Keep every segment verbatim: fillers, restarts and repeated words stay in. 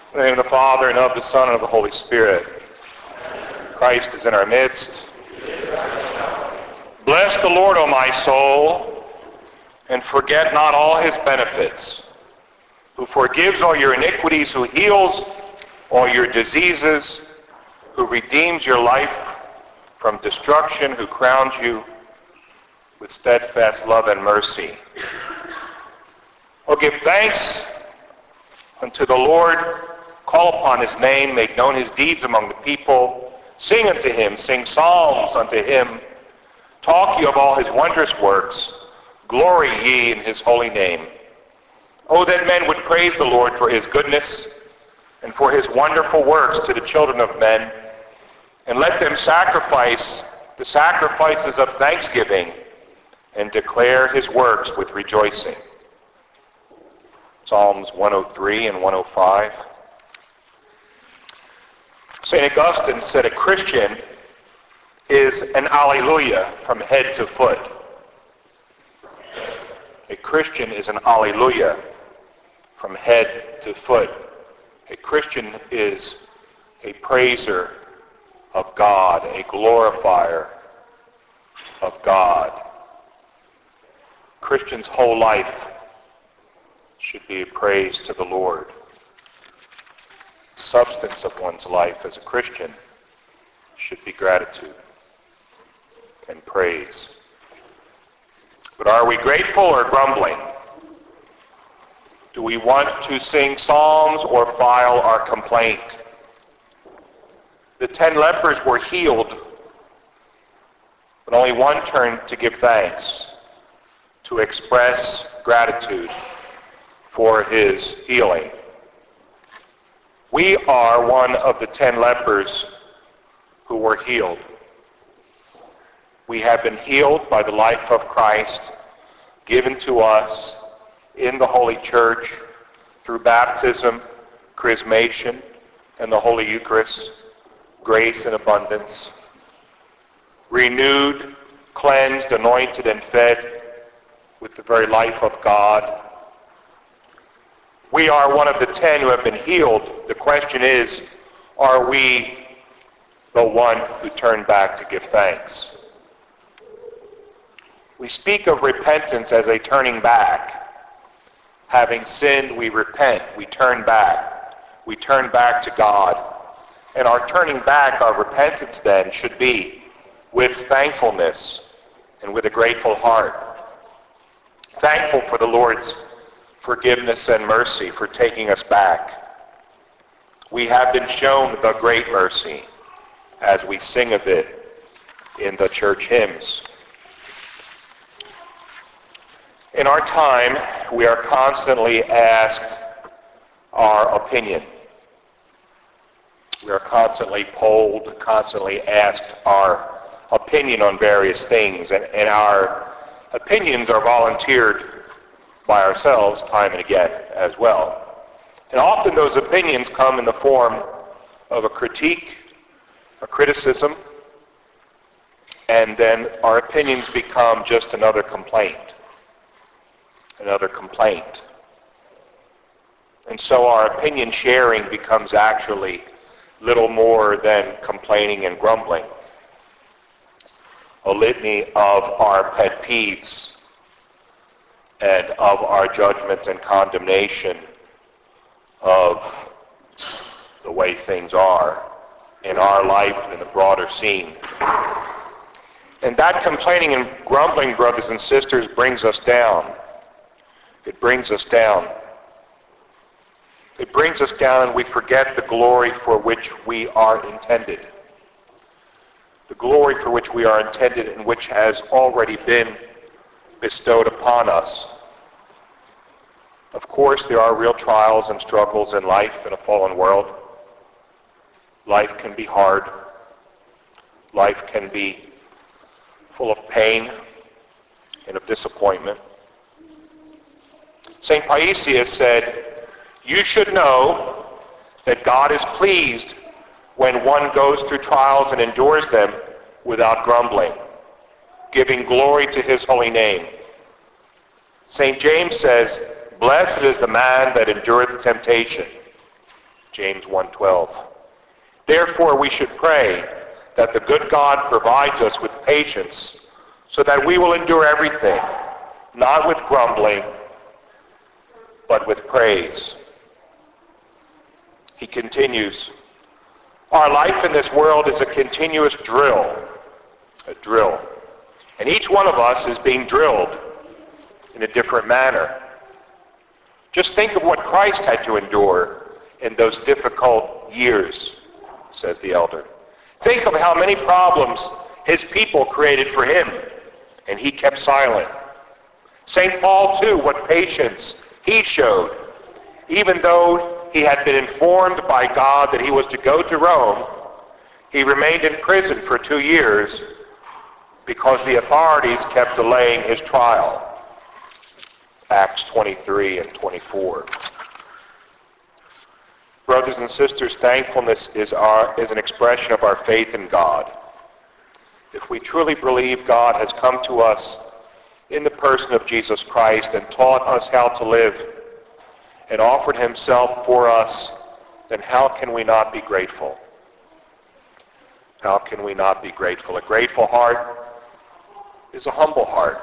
In the name of the Father, and of the Son, and of the Holy Spirit. Christ is in our midst. Bless the Lord, O my soul, and forget not all his benefits, who forgives all your iniquities, who heals all your diseases, who redeems your life from destruction, who crowns you with steadfast love and mercy. Oh, give thanks unto the Lord, call upon his name, make known his deeds among the people, sing unto him, sing psalms unto him, talk ye of all his wondrous works, glory ye in his holy name. Oh, that men would praise the Lord for his goodness and for his wonderful works to the children of men, and let them sacrifice the sacrifices of thanksgiving and declare his works with rejoicing. Psalms one oh three and one oh five. Saint Augustine said a Christian is an alleluia from head to foot. A Christian is an alleluia from head to foot. A Christian is a praiser of God, a glorifier of God. Christian's whole life should be a praise to the Lord. The substance of one's life as a Christian should be gratitude and praise. But are we grateful or grumbling? Do we want to sing psalms or file our complaint? The ten lepers were healed, but only one turned to give thanks, to express gratitude for his healing. We are one of the ten lepers who were healed. We have been healed by the life of Christ given to us in the Holy Church through baptism, chrismation, and the Holy Eucharist, grace and abundance. Renewed, cleansed, anointed, and fed with the very life of God. We are one of the ten who have been healed. The question is, are we the one who turned back to give thanks? We speak of repentance as a turning back. Having sinned, we repent. We turn back. We turn back to God. And our turning back, our repentance then, should be with thankfulness and with a grateful heart. Thankful for the Lord's forgiveness and mercy for taking us back. We have been shown the great mercy as we sing of it in the church hymns. In our time, we are constantly asked our opinion. We are constantly polled, constantly asked our opinion on various things, and, and our opinions are volunteered by ourselves time and again as well. And often those opinions come in the form of a critique, a criticism, and then our opinions become just another complaint. Another complaint. And so our opinion sharing becomes actually little more than complaining and grumbling. A litany of our pet peeves and of our judgment and condemnation of the way things are in our life and in the broader scene. And that complaining and grumbling, brothers and sisters, brings us down. It brings us down. It brings us down, and we forget the glory for which we are intended. The glory for which we are intended and which has already been bestowed upon us. Of course, there are real trials and struggles in life in a fallen world. Life can be hard. Life can be full of pain and of disappointment. Saint Paisius said, "You should know that God is pleased when one goes through trials and endures them without grumbling, giving glory to his holy name." Saint James says, "Blessed is the man that endureth temptation." James one twelve. Therefore we should pray that the good God provides us with patience so that we will endure everything, not with grumbling, but with praise. He continues, our life in this world is a continuous drill, a drill. And each one of us is being drilled in a different manner. Just think of what Christ had to endure in those difficult years, says the elder. Think of how many problems his people created for him, and he kept silent. Saint Paul, too, what patience he showed. Even though he had been informed by God that he was to go to Rome, he remained in prison for two years because the authorities kept delaying his trial. Acts twenty-three and twenty-four. Brothers and sisters, thankfulness is, our, is an expression of our faith in God. If we truly believe God has come to us in the person of Jesus Christ and taught us how to live and offered himself for us, then how can we not be grateful? How can we not be grateful? A grateful heart is a humble heart,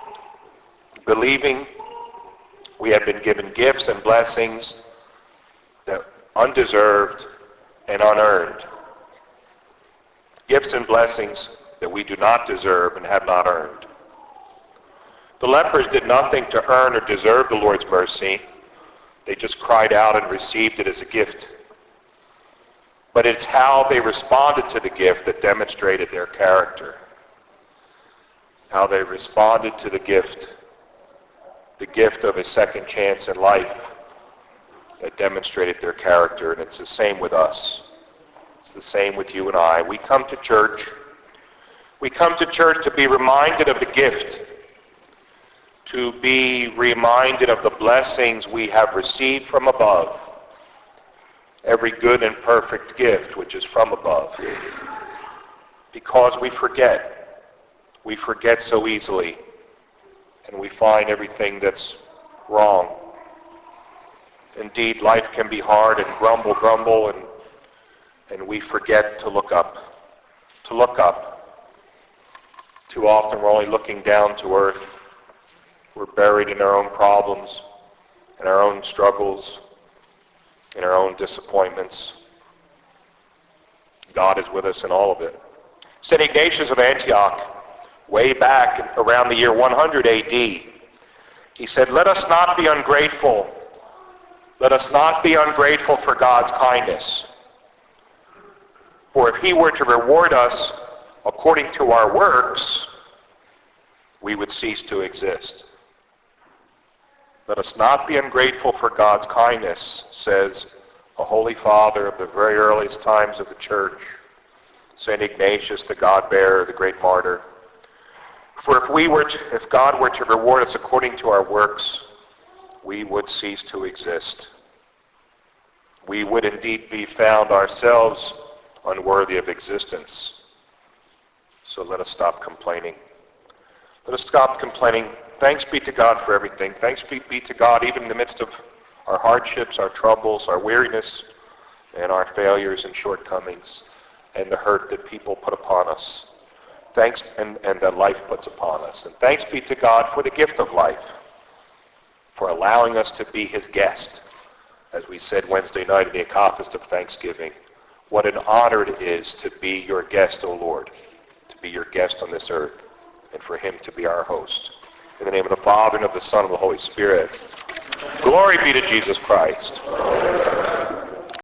believing we have been given gifts and blessings that undeserved and unearned. Gifts and blessings that we do not deserve and have not earned. The lepers did nothing to earn or deserve the Lord's mercy. They just cried out and received it as a gift. But it's how they responded to the gift that demonstrated their character. How they responded to the gift, the gift of a second chance in life, that demonstrated their character. And it's the same with us. It's the same with you and I. We come to church. We come to church to be reminded of the gift, to be reminded of the blessings we have received from above, every good and perfect gift which is from above. Because we forget. We forget so easily, and we find everything that's wrong. Indeed, life can be hard and grumble, grumble, and, and we forget to look up. To look up. Too often we're only looking down to earth. We're buried in our own problems, in our own struggles, in our own disappointments. God is with us in all of it. Saint Ignatius of Antioch, way back around the year one hundred A D, he said, let us not be ungrateful. Let us not be ungrateful for God's kindness. For if he were to reward us according to our works, we would cease to exist. Let us not be ungrateful for God's kindness, says a holy father of the very earliest times of the church, Saint Ignatius, the God-bearer, the great martyr. For if we were to, if God were to reward us according to our works, we would cease to exist. We would indeed be found ourselves unworthy of existence. So let us stop complaining. Let us stop complaining. Thanks be to God for everything. Thanks be, be to God even in the midst of our hardships, our troubles, our weariness, and our failures and shortcomings, and the hurt that people put upon us. Thanks, and, and that life puts upon us. And thanks be to God for the gift of life, for allowing us to be his guest. As we said Wednesday night in the Akafist of Thanksgiving, what an honor it is to be your guest, O Lord, to be your guest on this earth, and for him to be our host. In the name of the Father, and of the Son, and of the Holy Spirit. Glory be to Jesus Christ.